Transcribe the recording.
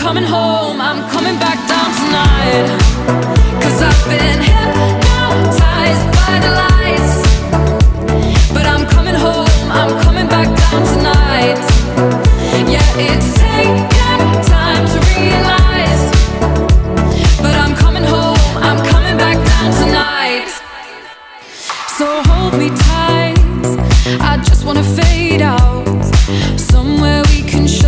coming home, I'm coming back down tonight. 'Cause I've been hypnotized by the lights. But I'm coming home, I'm coming back down tonight. Yeah, it's taken time to realize. But I'm coming home, I'm coming back down tonight. So hold me tight, I just wanna fade out somewhere we can